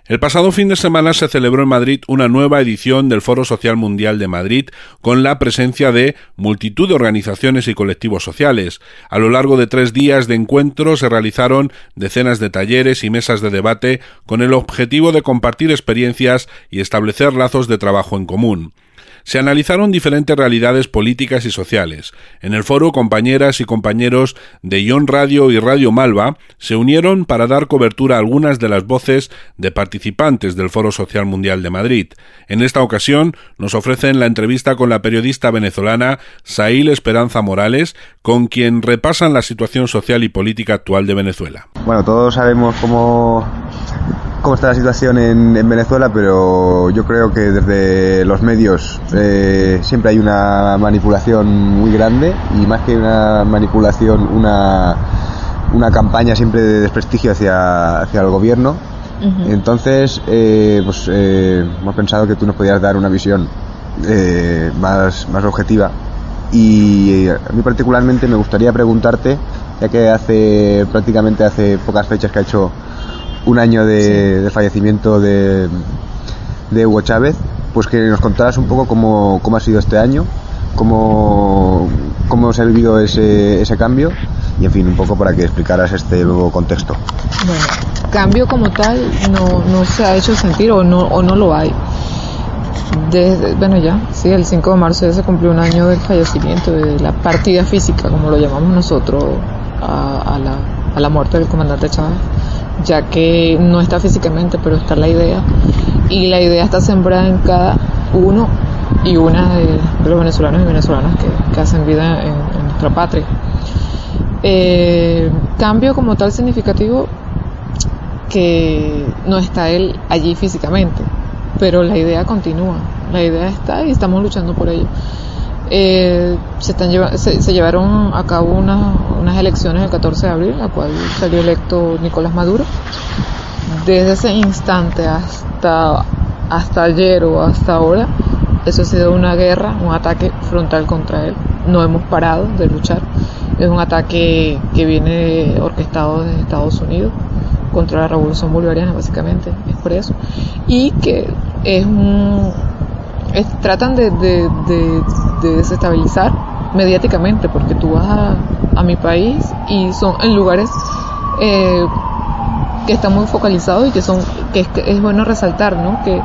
El pasado fin de semana se celebró en Madrid una nueva edición del Foro Social Mundial de Madrid, con la presencia de multitud de organizaciones y colectivos sociales. A lo largo de 3 días de encuentro se realizaron decenas de talleres y mesas de debate con el objetivo de compartir experiencias y establecer lazos de trabajo en común. Se analizaron diferentes realidades políticas y sociales. En el foro, compañeras y compañeros de Ion Radio y Radio Malva se unieron para dar cobertura a algunas de las voces de participantes del Foro Social Mundial de Madrid. En esta ocasión nos ofrecen la entrevista con la periodista venezolana Saíl Esperanza Morales, con quien repasan la situación social y política actual de Venezuela. Bueno, todos sabemos cómo está la situación en Venezuela, pero yo creo que desde los medios siempre hay una manipulación muy grande, y más que una manipulación, una campaña siempre de desprestigio hacia el gobierno. Uh-huh. Entonces hemos pensado que tú nos podías dar una visión más objetiva, y a mí particularmente me gustaría preguntarte, ya que hace pocas fechas que ha hecho un año de fallecimiento de Hugo Chávez, pues que nos contaras un poco cómo ha sido este año, cómo se ha vivido ese cambio, y en fin, un poco para que explicaras este nuevo contexto. Bueno, cambio como tal no se ha hecho sentir o no lo hay. El 5 de marzo ya se cumplió un año del fallecimiento, de la partida física, como lo llamamos nosotros, a la muerte del comandante Chávez, ya que no está físicamente, pero está la idea, y la idea está sembrada en cada uno y una de los venezolanos y venezolanas que hacen vida en nuestra patria. Cambio como tal significativo, que no está él allí físicamente, pero la idea continúa, la idea está y estamos luchando por ello. Se llevaron a cabo unas elecciones el 14 de abril, en la cual salió electo Nicolás Maduro. Desde ese instante hasta ayer o hasta ahora, eso ha sido una guerra, un ataque frontal contra él. No hemos parado de luchar. Es un ataque que viene orquestado desde Estados Unidos contra la revolución bolivariana, básicamente, es por eso. Y que tratan de desestabilizar mediáticamente, porque tú vas a mi país y son en lugares que están muy focalizados, y que es bueno resaltar, ¿no? Que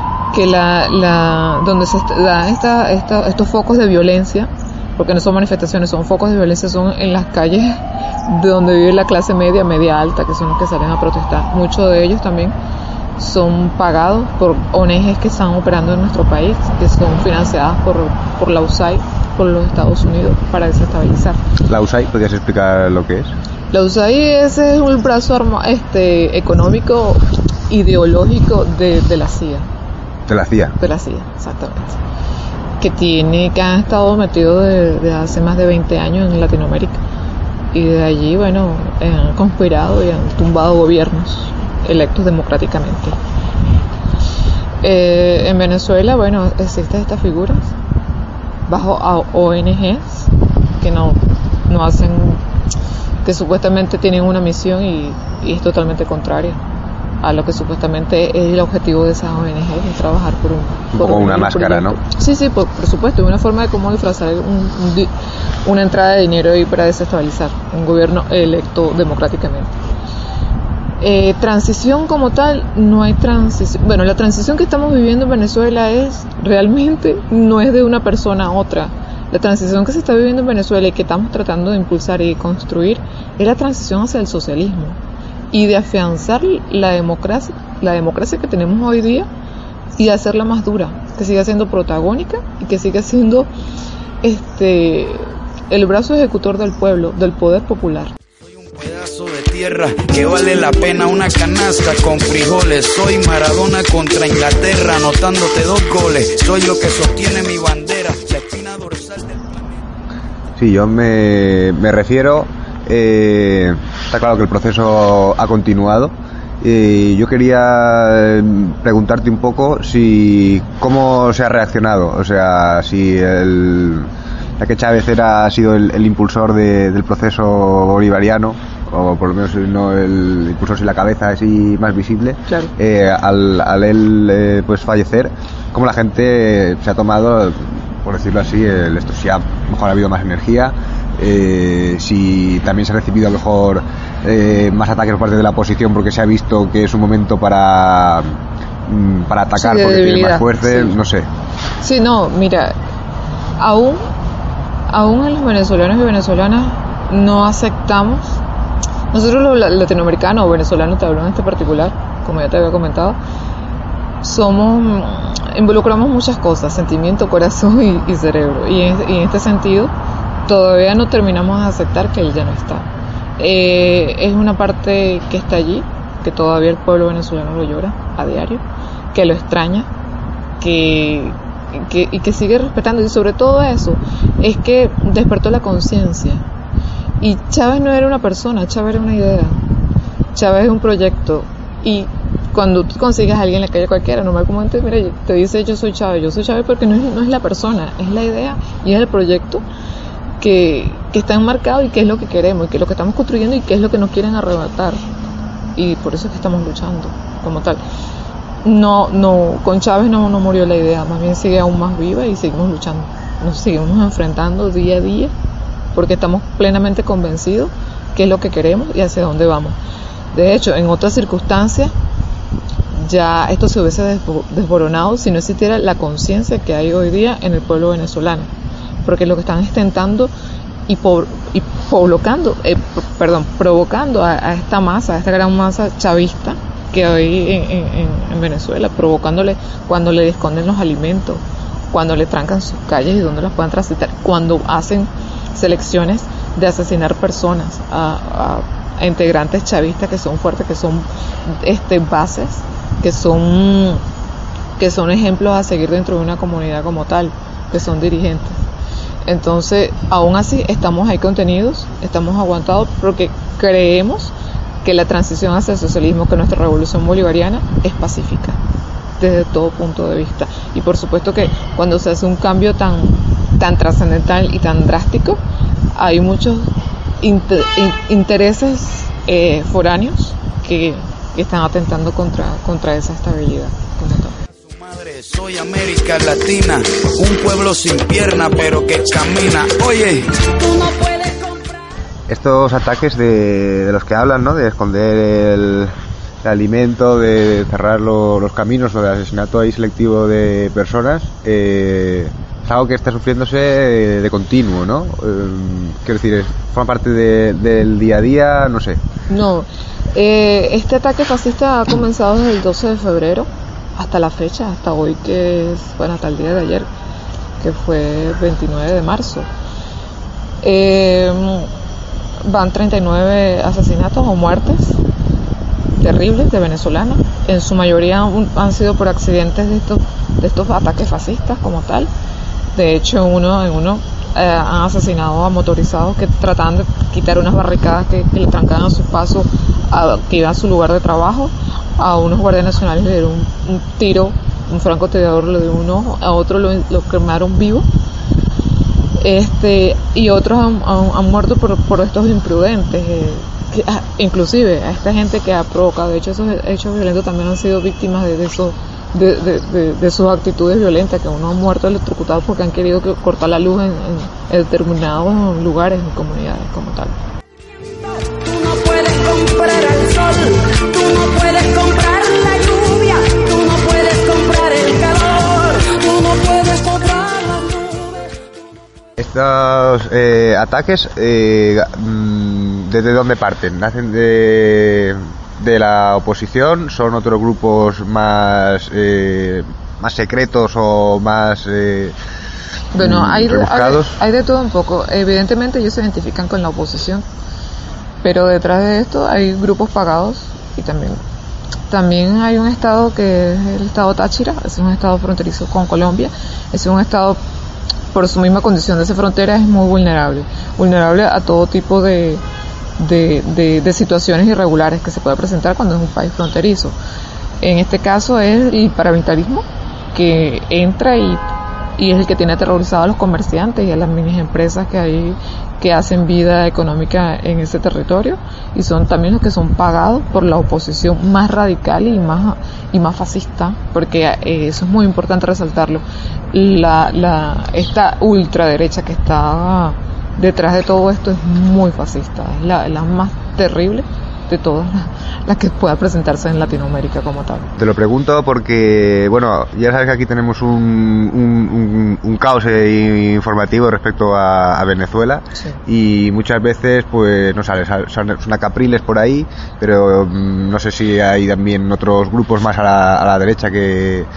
donde se dan estos focos de violencia, porque no son manifestaciones, son focos de violencia, son en las calles de donde vive la clase media alta, que son los que salen a protestar. Muchos de ellos también son pagados por ONGs que están operando en nuestro país, que son financiadas por la USAID, por los Estados Unidos, para desestabilizar. ¿La USAID? ¿Podrías explicar lo que es? La USAID es un brazo económico, ideológico de la CIA. ¿De la CIA? De la CIA, exactamente. Que han estado metidos desde hace más de 20 años en Latinoamérica. Y de allí, han conspirado y han tumbado gobiernos electos democráticamente. En Venezuela, existen estas figuras bajo ONGs que no hacen, que supuestamente tienen una misión y es totalmente contraria a lo que supuestamente es el objetivo de esas ONGs, de trabajar por una máscara, proyecto. ¿No? Sí, por supuesto, es una forma de cómo disfrazar una entrada de dinero ahí para desestabilizar un gobierno electo democráticamente. Transición como tal, no hay transición. La transición que estamos viviendo en Venezuela realmente no es de una persona a otra. La transición que se está viviendo en Venezuela y que estamos tratando de impulsar y construir es la transición hacia el socialismo, y de afianzar la democracia que tenemos hoy día, y de hacerla más dura, que siga siendo protagónica y que siga siendo el brazo ejecutor del pueblo, del poder popular. Soy un pedazo de tierra que vale la pena una canasta con frijoles. Soy Maradona contra Inglaterra, anotándote 2 goles. Soy lo que sostiene mi bandera, la espina dorsal del planeta. Sí, yo me refiero... está claro que el proceso ha continuado. Yo quería preguntarte un poco cómo se ha reaccionado, o sea, ya que Chávez ha sido el impulsor del proceso bolivariano, o por lo menos no el impulsor, si la cabeza así más visible, claro. Al él pues fallecer, como la gente se ha tomado, por decirlo así, esto, si a lo mejor ha habido más energía, si también se ha recibido a lo mejor más ataques por parte de la oposición porque se ha visto que es un momento para atacar, sí, porque tiene más fuerza, sí. No sé. Sí, no, mira, aún en los venezolanos y venezolanas no aceptamos, nosotros los latinoamericanos o venezolanos, te hablo en este particular, como ya te había comentado, involucramos muchas cosas, sentimiento, corazón y cerebro, y en este sentido todavía no terminamos de aceptar que él ya no está. Es una parte que está allí, que todavía el pueblo venezolano lo llora a diario, que lo extraña, y que sigue respetando, y sobre todo eso es que despertó la conciencia. Y Chávez no era una persona, Chávez era una idea, Chávez es un proyecto, y cuando tú consigues a alguien en la calle cualquiera, normalmente, mira, te dice yo soy Chávez porque no es la persona, es la idea y es el proyecto que está enmarcado y que es lo que queremos y que es lo que estamos construyendo y que es lo que nos quieren arrebatar, y por eso es que estamos luchando como tal. No, con Chávez no murió la idea, más bien sigue aún más viva y seguimos luchando, nos seguimos enfrentando día a día porque estamos plenamente convencidos que es lo que queremos y hacia dónde vamos. De hecho, en otras circunstancias ya esto se hubiese desboronado si no existiera la conciencia que hay hoy día en el pueblo venezolano, porque lo que están intentando provocando a esta masa, a esta gran masa chavista que hoy en Venezuela, provocándole cuando le esconden los alimentos, cuando le trancan sus calles y donde las puedan transitar, cuando hacen selecciones de asesinar personas a integrantes chavistas que son fuertes, que son bases, que son ejemplos a seguir dentro de una comunidad como tal, que son dirigentes. Entonces, aún así, estamos ahí contenidos, estamos aguantados porque creemos que la transición hacia el socialismo, que nuestra revolución bolivariana es pacífica desde todo punto de vista. Y por supuesto que cuando se hace un cambio tan trascendental y tan drástico, hay muchos intereses foráneos que están atentando contra esa estabilidad como tal. Soy América Latina, un pueblo sin pierna pero que camina. Oye, tú no puedes comprar. Estos ataques de los que hablan, ¿no? De esconder el alimento, de cerrar los caminos, o de asesinato ahí selectivo de personas, es algo que está sufriéndose de continuo, ¿no? Quiero decir, forma parte del día a día, no sé. No, este ataque fascista ha comenzado desde el 12 de febrero hasta la fecha, hasta hoy, hasta el día de ayer, que fue 29 de marzo. Van 39 asesinatos o muertes terribles de venezolanos. En su mayoría han sido por accidentes de estos ataques fascistas como tal. De hecho, en uno han asesinado a motorizados que trataban de quitar unas barricadas que le trancaban su paso que iba a su lugar de trabajo. A unos guardias nacionales le dieron un tiro, un francotirador le dio un ojo, a otro lo quemaron vivo, y otros han muerto por estos imprudentes, inclusive a esta gente que ha provocado esos hechos violentos también han sido víctimas de sus actitudes violentas, que unos han muerto electrocutados porque han querido cortar la luz en determinados lugares, en comunidades como tal. Tú no puedes comprar al sol, tú no puedes comprar la lluvia, tú no puedes comprar el calor, tú no puedes comprar las nubes. Estos ataques, ¿desde dónde parten? ¿Nacen de la oposición? ¿Son otros grupos más secretos o más bueno, hay rebuscados? de todo un poco. Evidentemente ellos se identifican con la oposición, pero detrás de esto hay grupos pagados, y también hay un estado que es el estado Táchira, es un estado fronterizo con Colombia, es un estado, por su misma condición de ser frontera, es muy vulnerable a todo tipo de situaciones irregulares que se puede presentar cuando es un país fronterizo. En este caso es el paramilitarismo que entra y es el que tiene aterrorizado a los comerciantes y a las mini empresas que que hacen vida económica en ese territorio, y son también los que son pagados por la oposición más radical y más fascista, porque eso es muy importante resaltarlo. Esta ultraderecha que está detrás de todo esto es muy fascista, es la más terrible de todas las que pueda presentarse en Latinoamérica como tal. Te lo pregunto porque, bueno, ya sabes que aquí tenemos un caos informativo respecto a Venezuela, sí. Y muchas veces pues no sabes, son capriles por ahí, pero no sé si hay también otros grupos más a la derecha que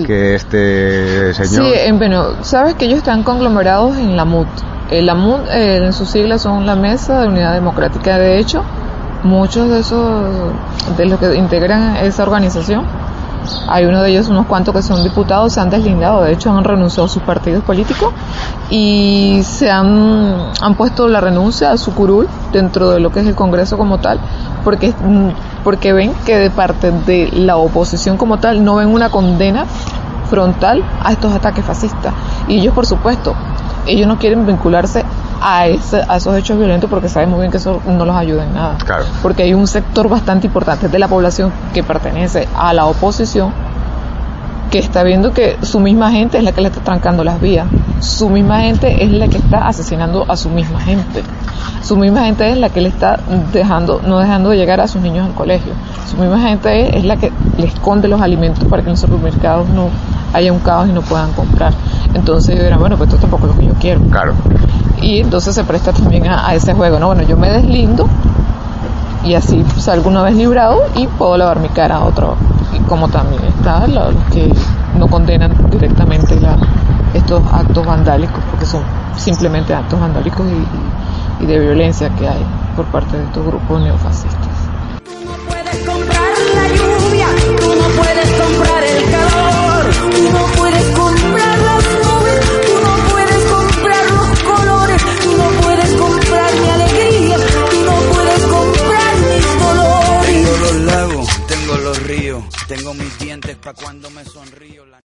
este señor. Sí, bueno, sabes que ellos están conglomerados en la MUD. La MUD, en sus siglas, son la Mesa de Unidad Democrática. De hecho, muchos de los que integran esa organización, hay uno de ellos, unos cuantos que son diputados, se han deslindado, de hecho han renunciado a sus partidos políticos y se han puesto la renuncia a su curul dentro de lo que es el Congreso como tal, porque ven que de parte de la oposición como tal no ven una condena frontal a estos ataques fascistas, y ellos, por supuesto, ellos no quieren vincularse a esos hechos violentos porque saben muy bien que eso no los ayuda en nada. Claro. Porque hay un sector bastante importante de la población que pertenece a la oposición que está viendo que su misma gente es la que le está trancando las vías, su misma gente es la que está asesinando a su misma gente, su misma gente es la que le está no dejando de llegar a sus niños al colegio, su misma gente es la que le esconde los alimentos para que en los supermercados no haya un caos y no puedan comprar. Entonces yo diría, bueno, pues esto tampoco es lo que yo quiero. Claro. Y entonces se presta también a ese juego, ¿no? Bueno, yo me deslindo y así salgo una vez librado y puedo lavar mi cara a otro. Y como también está los que no condenan directamente estos actos vandálicos, porque son simplemente actos vandálicos y de violencia que hay por parte de estos grupos neofascistas. Tú no puedes comprar la lluvia, tú no puedes comprar el calor, tú no puedes comprar las nubes, tú no puedes comprar los colores, tú no puedes comprar mi alegría, tú no puedes comprar mis dolores. Tengo los lagos, tengo los ríos, tengo mis dientes pa' cuando me sonrío.